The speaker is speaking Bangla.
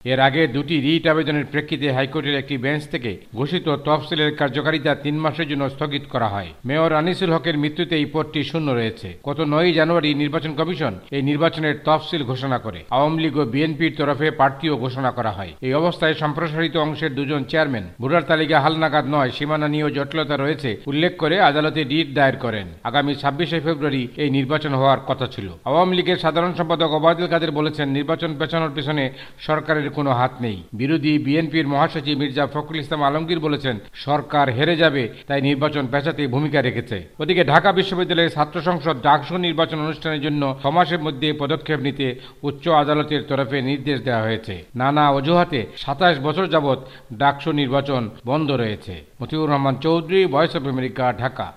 এর আগে দুটি রিট আবেদনের প্রেক্ষিতে হাইকোর্টের একটি বেঞ্চ থেকে ঘোষিত তফসিলের কার্যকারিতা 3 মাসের জন্য স্থগিত করা হয়। মেয়র আনিসুল হকের মৃত্যুতে এই পদটি শূন্য রয়েছে। গত 9 জানুয়ারি নির্বাচন কমিশন এই নির্বাচনের তফসিল ঘোষণা করে। আওয়ামী লীগ ও বিএনপির তরফে প্রার্থীও ঘোষণা করা হয়। এই অবস্থায় সম্প্রসারিত অংশের দুজন চেয়ারম্যান ভোটার তালিকা হালনাগাদ নয়, সীমানা নিয়েও জটিলতা রয়েছে উল্লেখ করে আদালতে রিট দায়ের করেন। আগামী 26শে ফেব্রুয়ারি এই নির্বাচন হওয়ার কথা ছিল। আওয়ামী লীগের সাধারণ সম্পাদক ওবায়দুল কাদের বলেছেন, নির্বাচন পেছানোর পেছনে সরকারের কোনো হাত নেই। বিরোধী বিএনপির মহাসচিব মির্জা ফখরুল ইসলাম আলমগীর বলেছেন, সরকার হেরে যাবে তাই নির্বাচন পেছাতে ভূমিকা রেখেছে। ওদিকে ঢাকা বিশ্ববিদ্যালয়ের ছাত্র সংসদ ডাকসু নির্বাচন অনুষ্ঠানের জন্য 6 মাসের মধ্যে পদক্ষেপ নিতে উচ্চ আদালতের তরফে নির্দেশ দেওয়া হয়েছে। নানা অজুহাতে 27 বছর যাবৎ ডাকসু নির্বাচন বন্ধ রয়েছে। Motiur Rahman Chowdhury, Voice of America, Dhaka.